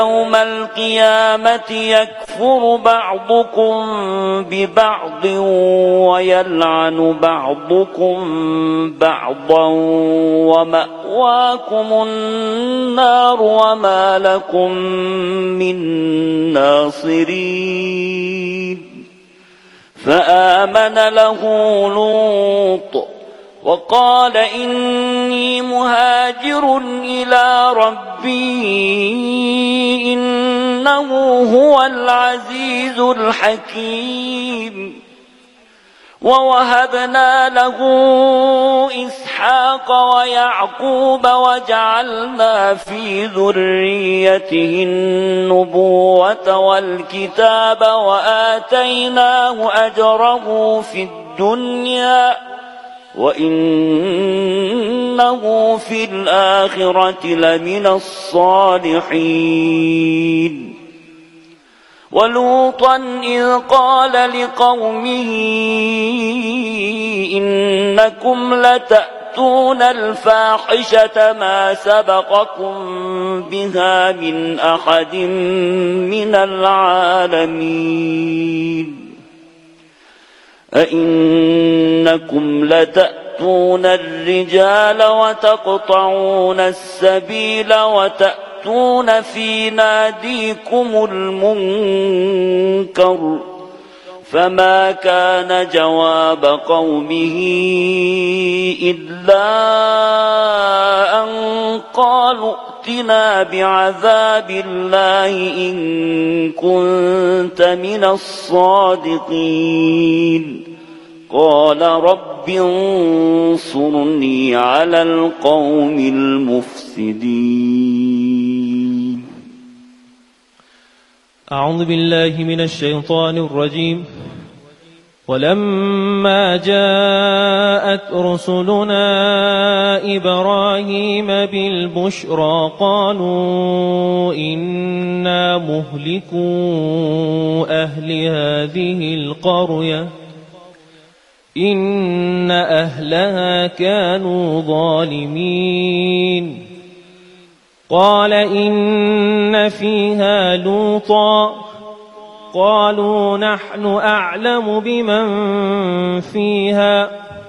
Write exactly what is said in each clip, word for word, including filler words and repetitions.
يوم القيامة يكفر بعضكم ببعض ويلعن بعضكم بعضا ومأواكم النار وما لكم من ناصرين فآمن له لوط وقال إني مهاجر إلى ربي إنه هو العزيز الحكيم ووهبنا له إسحاق ويعقوب وجعلنا في ذريته النبوة والكتاب وآتيناه أجره في الدنيا وإنه في الآخرة لمن الصالحين ولوطا إذ قال لقومه إنكم لتأتون الفاحشة ما سبقكم بها من أحد من العالمين أئنكم لتأتون الرجال وتقطعون السبيل وتأتون في ناديكم المنكر فما كان جواب قومه إلا أن قالوا ائتنا بعذاب الله إن كنت من الصادقين قال رب انصرني على القوم المفسدين. أعوذ بالله من الشيطان الرجيم. ولما جاءت رسلنا إبراهيم بالبشرى قالوا إنا مهلكو أهل هذه القرية إن أهلها كانوا ظالمين قال إن فيها لوطا قالوا نحن أعلم بمن فيها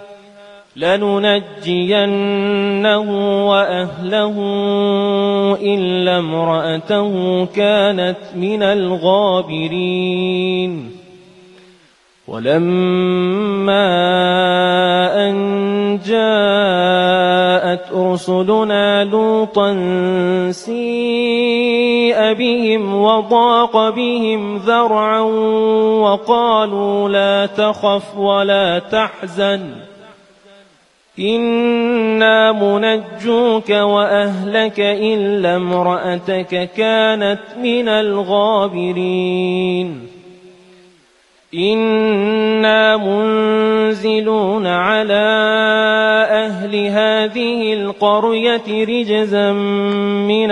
لننجينه وأهله إلا امرأته كانت من الغابرين ولما أن جاءت رسلنا لوطا سيء بهم وضاق بهم ذرعا وقالوا لا تخف ولا تحزن إنا منجوك وأهلك إلا امرأتك كانت من الغابرين إنا منزلون على أهل هذه القرية رجزا من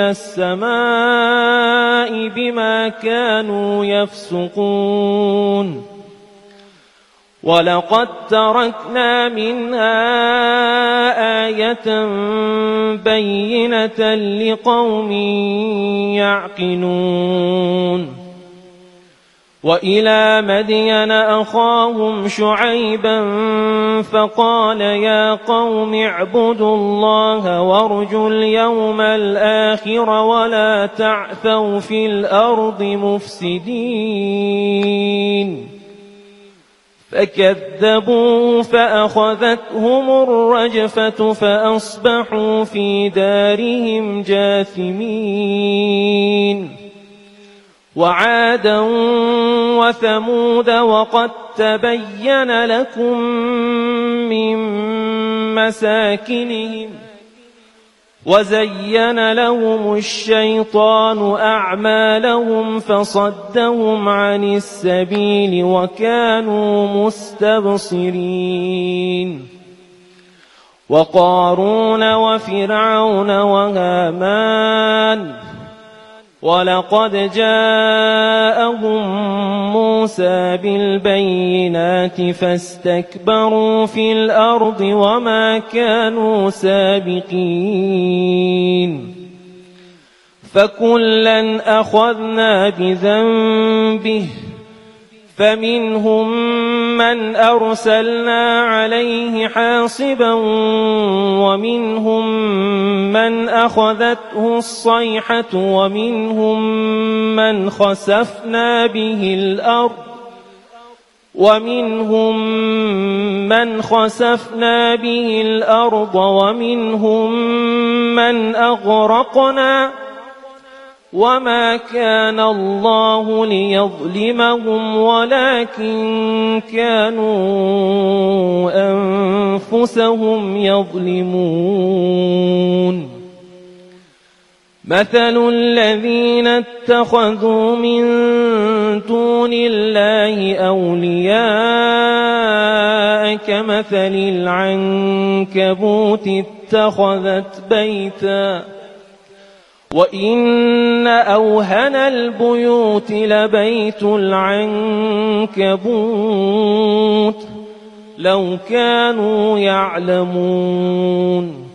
السماء بما كانوا يفسقون ولقد تركنا منها آية بينة لقوم يعقلون وإلى مدين أخاهم شعيبا فقال يا قوم اعبدوا الله وارجوا اليوم الآخر ولا تعثوا في الأرض مفسدين فكذبوه فأخذتهم الرجفة فأصبحوا في دارهم جاثمين وعادا وثمود وقد تبين لكم من مساكنهم وزين لهم الشيطان أعمالهم فصدهم عن السبيل وكانوا مستبصرين وقارون وفرعون وهامان ولقد جاءهم موسى بالبينات فاستكبروا في الأرض وما كانوا سابقين فكلا أخذنا بذنبه فمنهم من أرسلنا عليه حاصبا ومنهم من أخذته الصيحة ومنهم من خسفنا به الأرض ومنهم من خسفنا به الأرض ومنهم من أغرقنا وما كان الله ليظلمهم ولكن كانوا أنفسهم يظلمون مثل الذين اتخذوا من دون الله أولياء كمثل العنكبوت اتخذت بيتا وإن أوهن البيوت لبيت العنكبوت لو كانوا يعلمون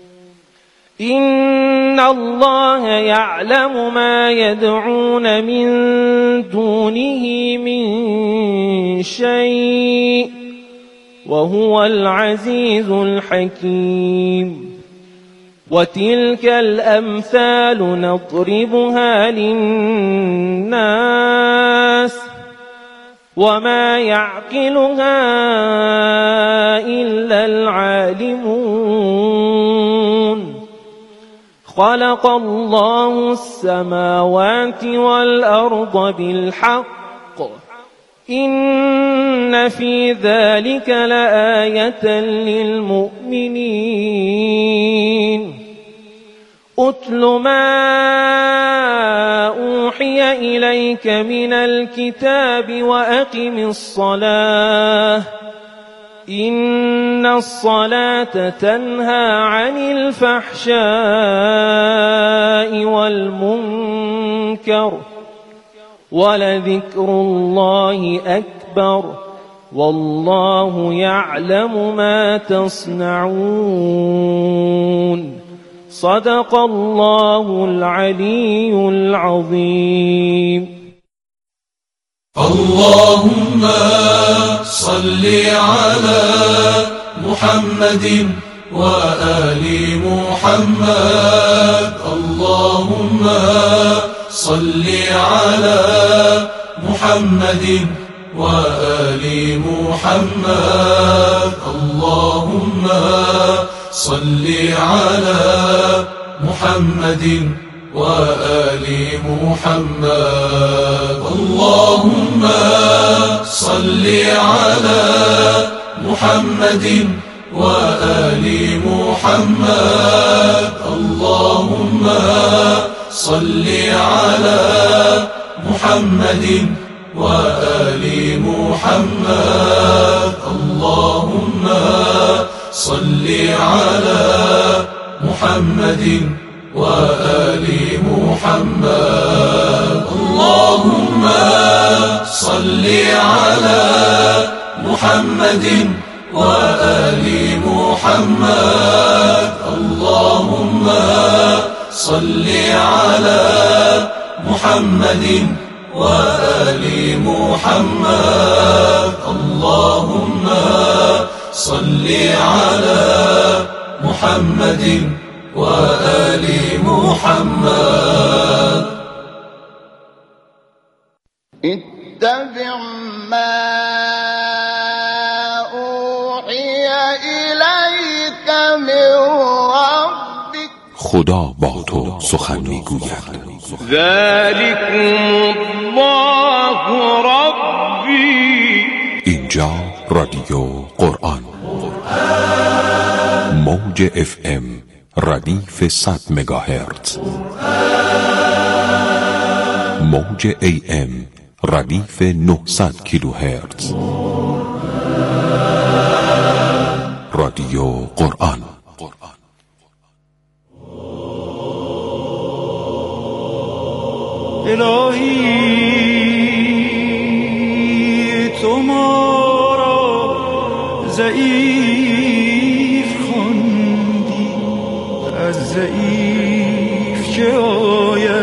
إن الله يعلم ما يدعون من دونه من شيء وهو العزيز الحكيم وتلك الأمثال نضربها للناس وما يعقلها إلا العالمون خلق الله السماوات والأرض بالحق إن في ذلك لآية للمؤمنين أتل ما أوحي إليك من الكتاب وأقم الصلاة إن الصلاة تنهى عن الفحشاء والمنكر ولذكر الله أكبر والله يعلم ما تصنعون صدق الله العلي العظيم. اللهم صل على محمد وآل محمد. اللهم صل على محمد وآل محمد. اللهم صل على محمد وآل محمد. اللهم صل على محمد وآل محمد. اللهم صل على محمد وآل محمد. اللهم صل على محمد وآل محمد. اللهم صل على محمد وآل محمد. اللهم صل على محمد وآل محمد. اللهم صل على محمد وآل محمد. اتبع ما أوحي إليك من ربك. خدا با تو سخن میگوید. ذلكم الله ربی. اینجا رادیو قرآن موج اف ام ردیف صد مگاهرتز، موج ای ام ردیف نهصد کیلوهرتز. رادیو قرآن. الهی تو ما را ضعیف خواندی، از ضعیف که آید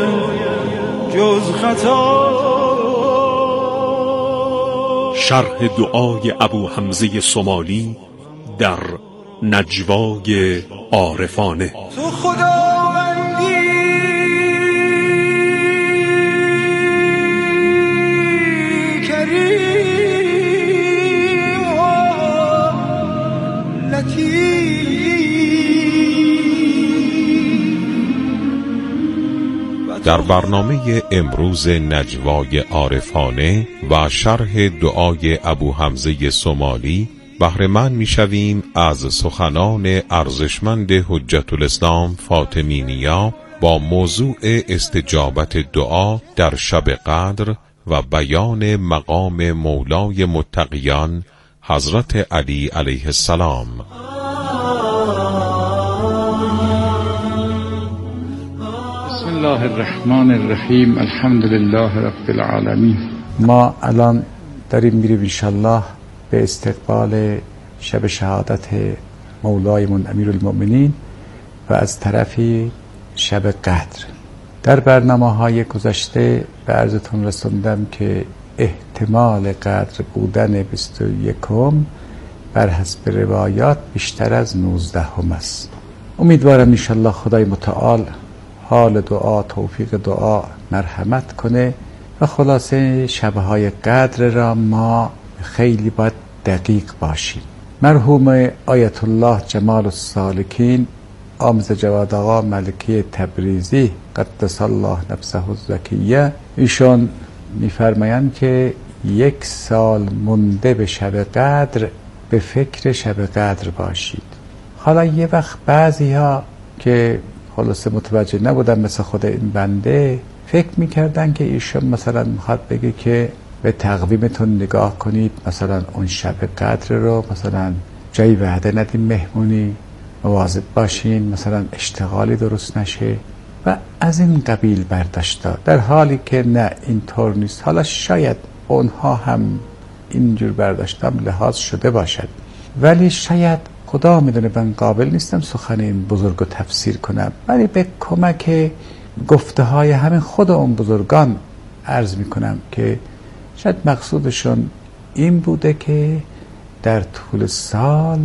جز خطا. شرح دعای ابو حمزه صومالی در نجوای عارفانه. تو خداوندی کریم و لطیف. در برنامه امروز نجوای عارفانه و شرح دعای ابو حمزه صومالی بهره‌مند می‌شویم از سخنان ارزشمند حجت الاسلام فاطمی نیا با موضوع استجابت دعا در شب قدر و بیان مقام مولای متقیان حضرت علی علیه السلام. بسم الله الرحمن الرحیم. الحمد لله رب العالمین. ما الان داریم میریم انشالله به استقبال شب شهادت مولایمون امیرالمؤمنین و از طرفی شب قدر. در برنامه‌های گذشته به عرضتون رسوندم که احتمال قدر بودن بیست و یکم بر حسب روایات بیشتر از نوزدهم است. امیدوارم انشالله خدای متعال حال دعا، توفیق دعا مرحمت کنه و خلاصه شبهای قدر را ما خیلی باید دقیق باشیم. مرحوم آیت الله جمال السالکین آموز جواد آقا ملکی تبریزی قدس الله نفسه الزکیه، ایشان میفرمایند که یک سال مونده به شب قدر به فکر شب قدر باشید. حالا یه وقت بعضی ها که خلاصه متوجه نبودن مثل خود این بنده فکر میکردن که ایشان مثلا میخواد بگه که به تقویمتون نگاه کنید، مثلا اون شب قدر رو مثلا جایی وعده ندیم مهمونی، مواظب باشین، مثلا اشتغالی درست نشه و از این قبیل برداشتا، در حالی که نه اینطور نیست. حالا شاید اونها هم اینجور برداشتم لحاظ شده باشد، ولی شاید خدا میدونه من قابل نیستم سخن این بزرگ رو تفسیر کنم، ولی به کمک گفته های همین خود اون بزرگان عرض میکنم که شاید مقصودشون این بوده که در طول سال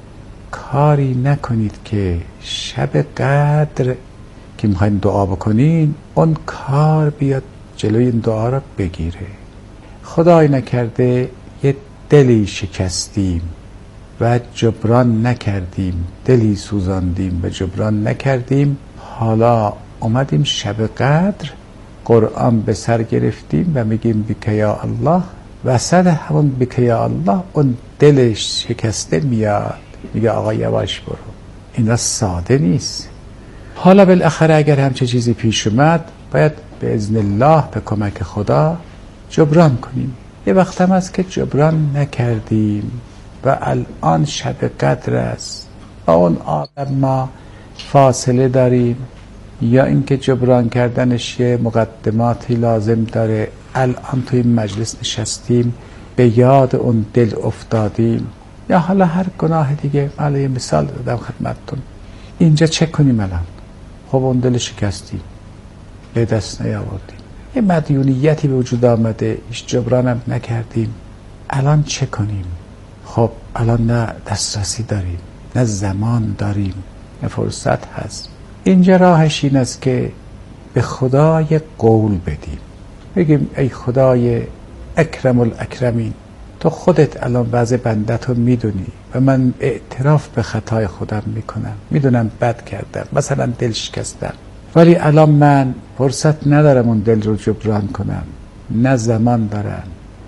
کاری نکنید که شب قدر که میخواین دعا بکنین اون کار بیاد جلوی این دعا را بگیره. خدای نکرده یه دلی شکستیم و جبران نکردیم، دلی سوزاندیم و جبران نکردیم، حالا اومدیم شب قدر قرآن به سر گرفتیم و میگیم بیک یا الله، وسط همون بیک یا الله اون دلش شکسته میاد میگه آقا یواش برو. اینا ساده نیست. حالا بالاخره اگر همچه چیزی پیش اومد باید به اذن الله به کمک خدا جبران کنیم. یه وقت هم هست که جبران نکردیم و الان شب قدر است و اون آدم ما فاصله داریم، یا اینکه جبران کردنش یه مقدماتی لازم داره. الان توی مجلس نشستیم به یاد اون دل افتادیم، یا حالا هر گناه دیگه. حالا یه مثال دادم خدمتتون. اینجا چه کنیم الان؟ خب اون دل شکستیم، به دست نیاوردیم، یه مدیونیتی به وجود آمده، هیچ جبرانم نکردیم. الان چه کنیم؟ خب الان نه دسترسی داریم، نه زمان داریم، نه فرصت هست. اینجا راهش این است که به خدای قول بدیم، بگیم ای خدای اکرم الاکرمین، تو خودت الان وضع بندت رو میدونی و من اعتراف به خطای خودم میکنم، میدونم بد کردم، مثلا دل شکستم، ولی الان من فرصت ندارم اون دل رو جبران کنم، نه زمان دارم،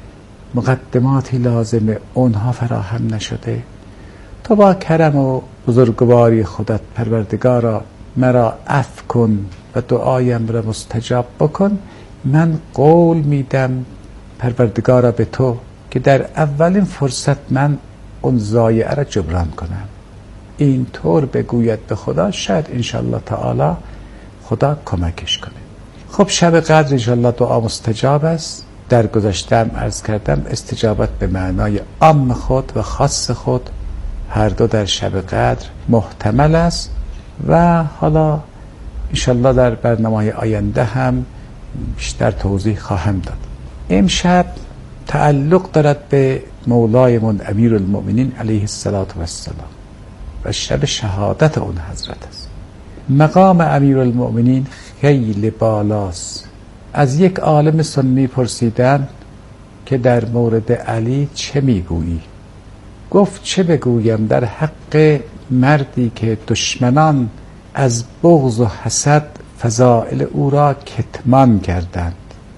مقدماتی لازمه اونها فراهم نشده. تو با کرم و بزرگواری خودت پروردگارا مرا عفو کن و دعایم را مستجاب بکن. من قول میدم پروردگارا به تو که در اولین فرصت من اون ضایعه را جبران کنم. این طور بگوید به خدا، شاید انشالله تعالی خدا کمکش کنه. خب شب قدر انشالله دعا مستجاب است. در گذشتم عرض کردم استجابت به معنای عام خود و خاص خود هر دو در شب قدر محتمل است و حالا انشالله در برنامه آینده هم بیشتر توضیح خواهم داد. امشب تعلق دارد به مولایمون امیرالمؤمنین علیه الصلاة و السلام و شب شهادت اون حضرت است. مقام امیرالمؤمنین خیلی بالاست. از یک عالم سنی پرسیدن که در مورد علی چه میگویی؟ گفت چه بگویم در حق مردی که دشمنان از بغض و حسد فضائل او را کتمان کردند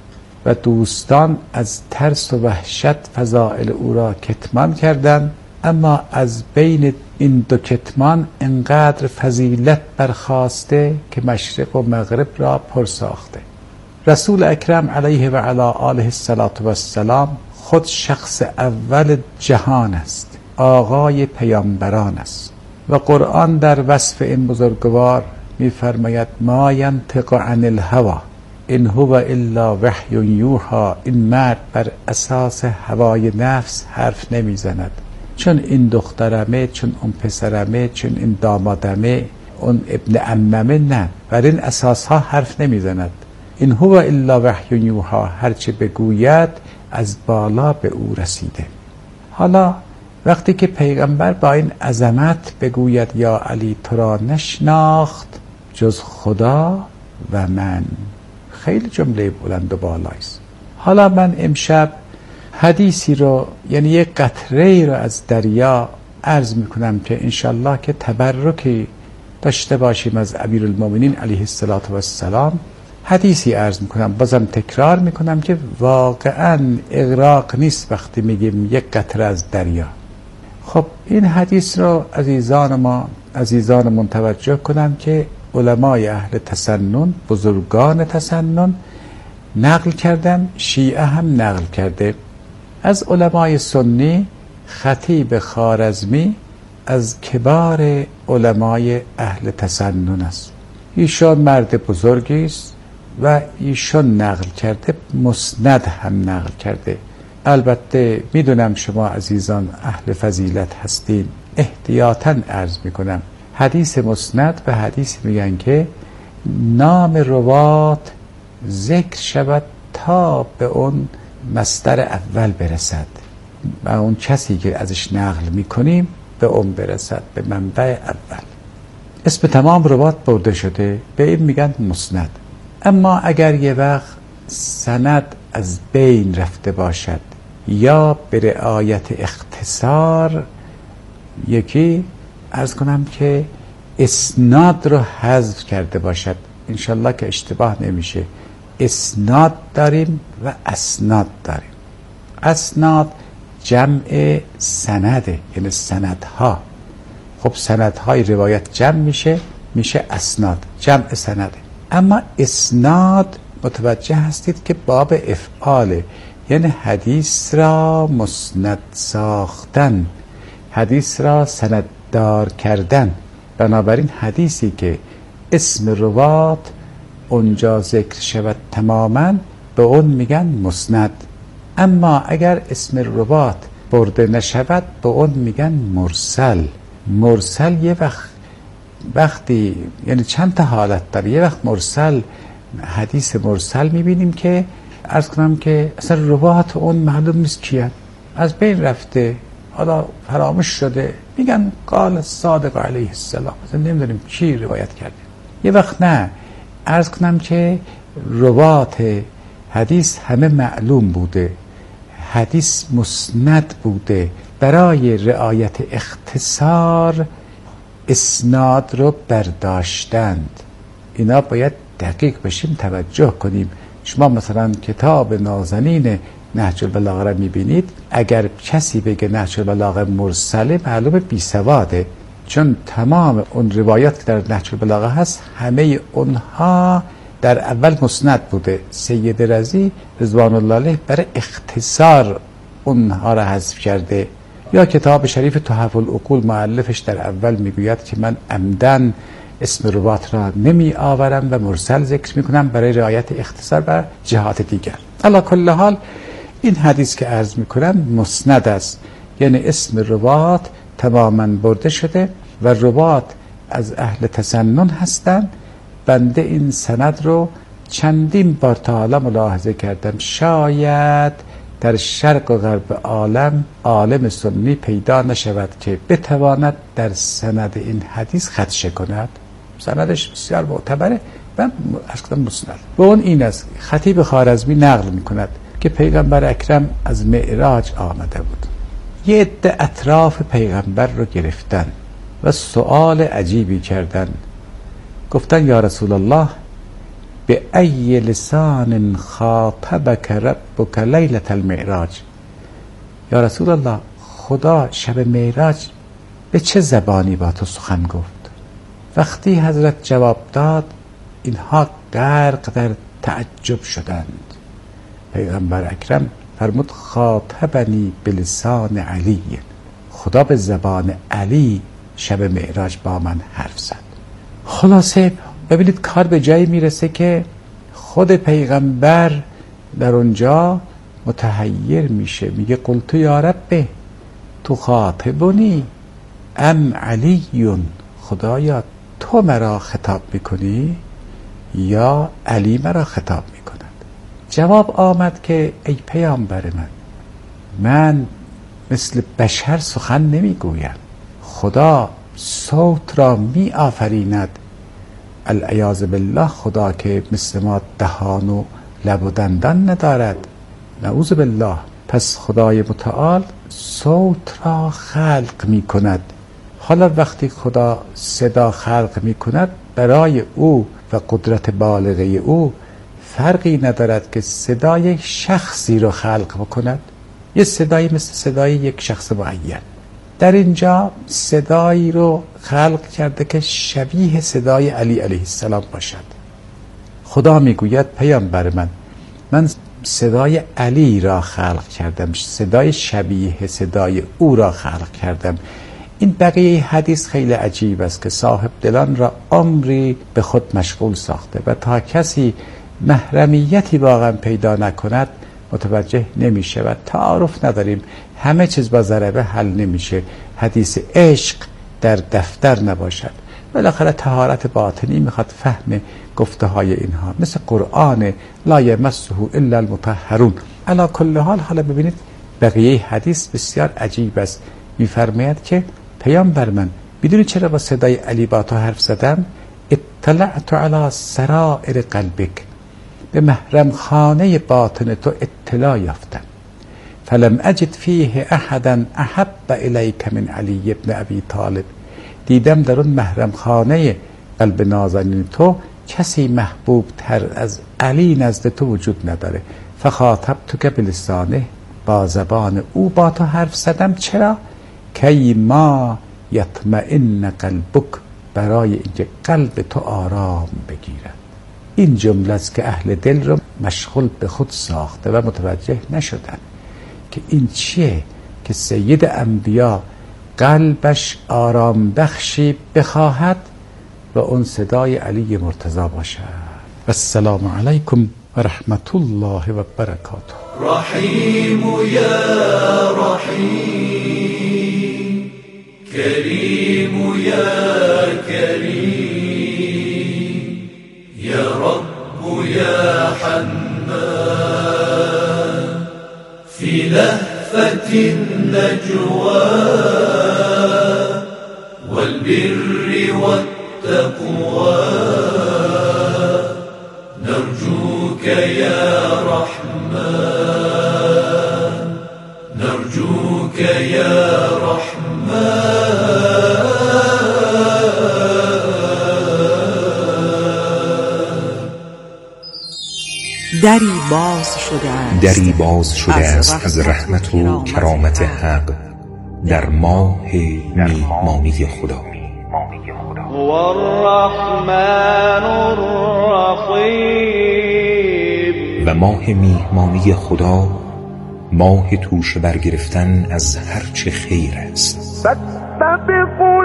و دوستان از ترس و وحشت فضائل او را کتمان کردند، اما از بین این دو کتمان انقدر فضیلت برخاسته که مشرق و مغرب را پر ساخته. رسول اکرم علیه و علی آله الصلاة و السلام خود شخص اول جهان است، آقای پیامبران است و قرآن در وصف این بزرگوار می‌فرماید ما ینطق عن الهوی ان هو الا وحی یوحی. این مرد بر اساس هوای نفس حرف نمیزند، چون این دخترمه، چون اون پسرمه، چون این دامادمه، اون ابن عممه، نه، بر این اساس ها حرف نمیزند. این هو الا وحی یوحی، هرچه بگوید از بالا به او رسیده. حالا وقتی که پیغمبر با این عظمت بگوید یا علی تو را نشناخت جز خدا و من، خیلی جمله بلند و بالایی است. حالا من امشب حدیثی رو، یعنی یک قطره رو از دریا عرض میکنم که انشالله که تبرکی داشته باشیم از امیرالمؤمنین علیه الصلاة و السلام. حدیثی عرض میکنم، بازم تکرار میکنم که واقعا اغراق نیست وقتی میگیم یک قطره از دریا. خب این حدیث رو عزیزان ما عزیزان من توجه کنن که علمای اهل تسنن، بزرگان تسنن نقل کردن، شیعه هم نقل کرده. از علمای سنی خطیب خوارزمی از کبار علمای اهل تسنن است. ایشان مرد بزرگی است و ایشان نقل کرده، مسند هم نقل کرده. البته میدونم شما عزیزان اهل فضیلت هستین، احتیاطاً عرض میکنم حدیث مسند و حدیث میگن که نام روات ذکر شود تا به اون مصدر اول برسد و اون کسی که ازش نقل میکنیم به اون برسد، به منبع اول. اسم تمام روات برده شده، به این میگن مسند. اما اگر یه وقت سند از بین رفته باشد یا به رعایت اختصار، یکی عرض کنم که اسناد رو حذف کرده باشد، انشالله که اشتباه نمیشه. اسناد داریم و اسناد داریم. اسناد جمع سنده، یعنی سندها. خب سندهای روایت جمع میشه، میشه اسناد، جمع سنده. اما اسناد متوجه هستید که باب افعاله، یعنی حدیث را مسند ساختن، حدیث را سنددار کردن. بنابراین حدیثی که اسم روات اونجا ذکر شود تماما به اون میگن مسند. اما اگر اسم روات برده نشود به اون میگن مرسل. مرسل یه وقت وقتی یعنی چند تا حالت داره. یه وقت مرسل، حدیث مرسل میبینیم که عرض کنم که اصلا روات اون معلوم نیست کیه، از بین رفته، حالا فراموش شده، میگن قال صادق علیه السلام، اصلا نمیدونیم کی روایت کرده. یه وقت نه، عرض کنم که روات حدیث همه معلوم بوده، حدیث مسند بوده، برای رعایت اختصار اسناد رو برداشتند. اینا باید دقیق بشیم، توجه کنیم. شما مثلا کتاب نازنین نهج البلاغه را میبینید، اگر کسی بگه نهج البلاغه مرسله معلومه بی سواده، چون تمام اون روایات که در نهج البلاغه هست همه اونها در اول مسند بوده. سید رضی رضوان الله علیه برای اختصار اونها را حذف کرده. یا کتاب شریف تحف العقول مؤلفش در اول میگوید که من عمدن اسم روات را نمی آورم و مرسل ذکر میکنم برای رعایت اختصار و جهات دیگر. علی کل حال این حدیث که عرض میکنم مسند است، یعنی اسم روات تماما برده شده و روات از اهل تسنن هستند. بنده این سند رو چندین بار تا حالا ملاحظه کردم شاید در شرق و غرب عالم عالم سنی پیدا نشود که بتواند در سند این حدیث خدشه کند. سندش بسیار معتبره و اصلا مسند. و اون این است: خطیب خوارزمی نقل میکند که پیغمبر اکرم از معراج آمده بود. یه عده اطراف پیغمبر رو گرفتن و سؤال عجیبی کردن. گفتن یا رسول الله به ای لسان خاطبک ربک لیلة المعراج، یا رسول الله خدا شب معراج به چه زبانی با تو سخن گفت؟ وقتی حضرت جواب داد اینها غرق در تعجب شدند. پیغمبر اکرم فرمود خاطبنی بلسان علی، خدا به زبان علی شب معراج با من حرف زد. خلاصه ببینید کار به جایی میرسه که خود پیغمبر در اونجا متحیر میشه، میگه قلت یا رب تو خاطبونی ام علیون، خدایا تو مرا خطاب میکنی یا علی مرا خطاب میکند؟ جواب آمد که ای پیامبر من، من مثل بشر سخن نمیگویم، خدا صوت را می آفریند. العیاذ بالله خدا که مثل ما دهان و لب و دندان ندارد، نعوذ بالله. پس خدای متعال صوت را خلق می کند. حالا وقتی خدا صدا خلق می کند، برای او و قدرت بالغه او فرقی ندارد که صدای یک شخصی رو خلق بکند، یه صدایی مثل صدای یک شخص معین. در اینجا صدایی رو خلق کرده که شبیه صدای علی علیه السلام باشد. خدا میگوید پیامبر من، من صدای علی را خلق کردم، صدای شبیه صدای او را خلق کردم. این بقیه حدیث خیلی عجیب است که صاحب دلان را عمری به خود مشغول ساخته و تا کسی محرمیتی واقعا پیدا نکند متوجه نمیشه و تعارف نداریم. همه چیز با ضربه حل نمیشه. حدیث عشق در دفتر نباشد. بالاخره طهارت باطنی میخواد فهم گفته های اینها، مثل قرآن لا یمسه الا المطهرون. علی کل حال حالا ببینید بقیه حدیث بسیار عجیب است. میفرماید که پیامبر من، میدونی چرا با صدای علی با تو حرف زدم؟ اطلعت علی سرائر قلبک، به محرم خانه باطن تو اطلاع یافتم. فلم اجد فیه احدا احب الیک من علی ابن ابی طالب، دیدم در اون محرم خانه قلب نازنین تو کسی محبوب تر از علی نزد تو وجود نداره. فخاطبتک بلسانه، با زبان او با تو حرف زدم. چرا؟ کی ما یطمئن قلبک، برای اینکه قلب تو آرام بگیرد. این جمله است که اهل دل رو مشغول به خود ساخته و متوجه نشدن که این چیه که سید انبیا قلبش آرام بخشی بخواهد و اون صدای علی مرتضی باشد. السلام علیکم و رحمت الله و برکاته. رحیم یا رحیم، کریم یا کریم، یا رب یا حنان، فی لهفة النجوى والبر والتقوى، نرجوك يا رحمن، نرجوك يا رحمن. دری باز شده است، دری باز شده است از رحمت و کرامت حق در ماه میهمانی خدا. هو الرحمن الرحیم، و ماه میهمانی خدا ماه توش برگرفتن از هر چه خیر است. فاستبقوا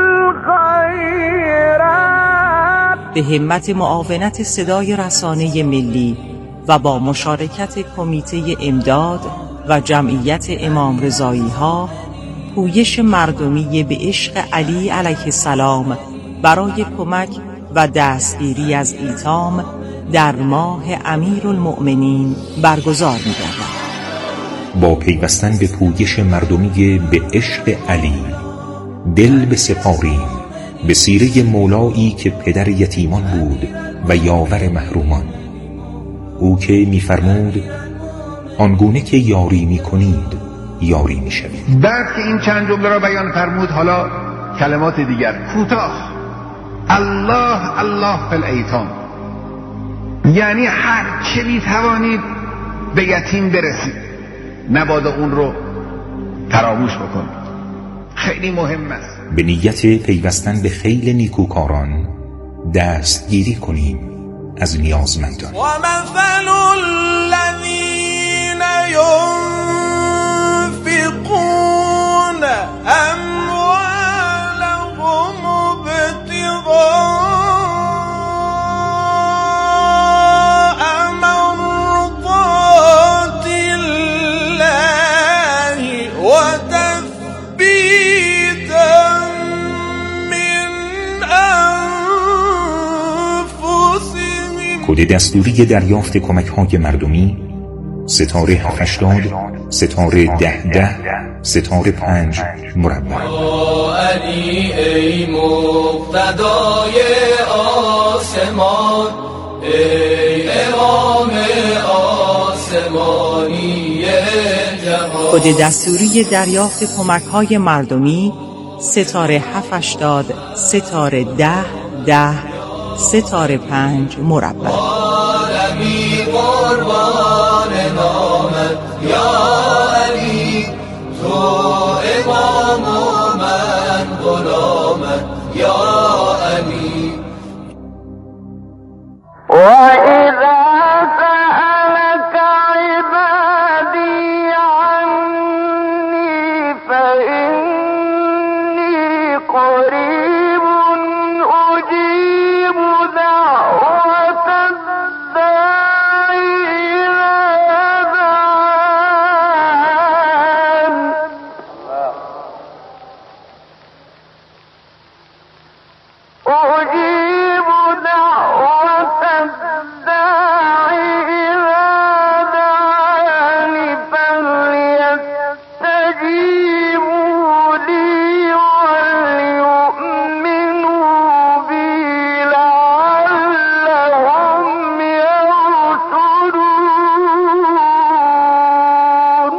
الخیرات، به همت معاونت صدای رسانه ملی و با مشارکت کمیته امداد و جمعیت امام رضایی ها، پویش مردمی به عشق علی علیه السلام برای کمک و دستگیری از ایتام در ماه امیرالمؤمنین برگزار می‌گردد. با پیوستن به پویش مردمی به عشق علی دل بسپاریم به سیره مولایی که پدر یتیمان بود و یاور محرومان. او که می‌فرمود آنگونه که یاری می‌کنید یاری می‌شوید. بعد که این چند جمله را بیان فرمود، حالا کلمات دیگر کوتاه. الله الله فی الایتام، یعنی هر چه می‌توانید به یتیم برسید، مبادا اون رو فراموش بکنید. خیلی مهم است. به نیت پیوستن به خیل نیکوکاران دستگیری کنیم از نیازمندان. و مثل الذین ينفقون اموالهم ابتغاء مرضات الله و تثبیتا من انفسهم. کد دستوری دریافت کمک های مردمی ستاره هفت هشتاد ستاره ده ده ستاره پنج مربع. علی ای مقتدای آسمان، ای امام آسمانی جهان. کد دستوری دریافت کمک‌های مردمی ستاره هفت هشتاد ستاره ده ده ستاره پنج مربع. عالمی قربان نامت یا علی، تو امام و من غلامت یا علی. و اذا سألك عبادي عني فإني قريب أجيب دعوة الداعي إذا دعان. أجيب دعوة الداعي إذا دعان فليستجيبوا لي وليؤمنوا بي لعلهم يرشدون.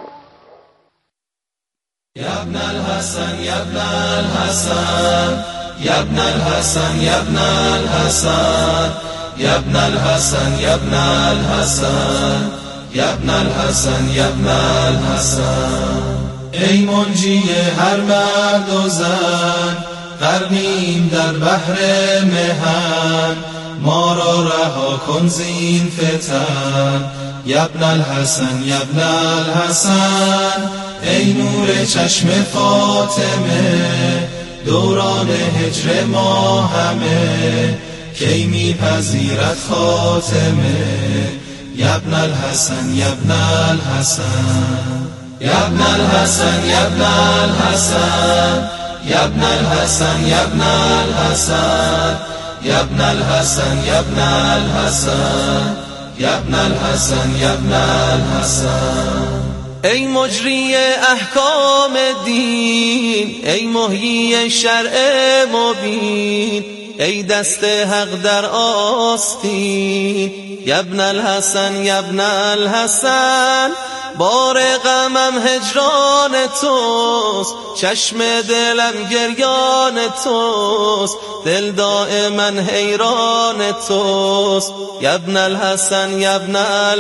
يا ابن الحسن يا ابن الحسن يا ابن الحسن يا ابن الحسن يا ابن الحسن يا ابن الحسن يا ابن الحسن يا ابن الحسن. ای منجی هر مرد و زن، غرقیم در بحر مهن، ما را رها کن زین فتن. یا ابن الحسن یا ابن الحسن، ای نور چشم فاطمه، دوران هجر ما همه کی میپذیرد خاتمه. یا ابن الحسن یا ابن الحسن یا ابن الحسن یا ابن الحسن یا ابن الحسن یا ابن الحسن یا ابن الحسن یا ابن الحسن یا ابن الحسن یا ابن الحسن. ای مجری احکام دین، ای محیی شرع مبین، ای دست حق در آستین. یا ابن الحسن یا ابن الحسن، بار غمم هجران توست، چشم دلم گریان توست، دل دائما حیران توست. یا ابن الحسن یا ابن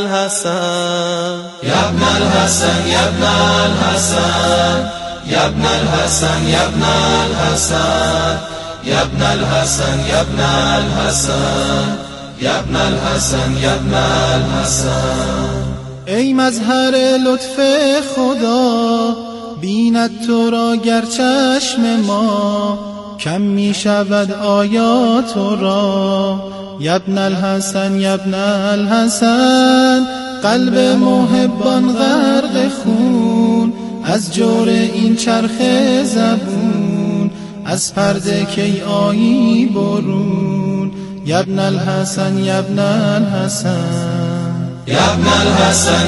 الحسن یا ابن الحسن یا ابن الحسن یا ابن الحسن یا ابن الحسن یا ابن الحسن یا ابن الحسن یا ابن الحسن یا ابن الحسن. ای مظهر لطف خدا، بیند تو را گر چشم ما، کم می شود آیا تو را. یا ابن الحسن یا ابن الحسن، قلب محبان غرق خون، از جور این چرخ زبون، از پرده کی آیی برون. يا ابن الحسن يا ابن الحسن يا ابن الحسن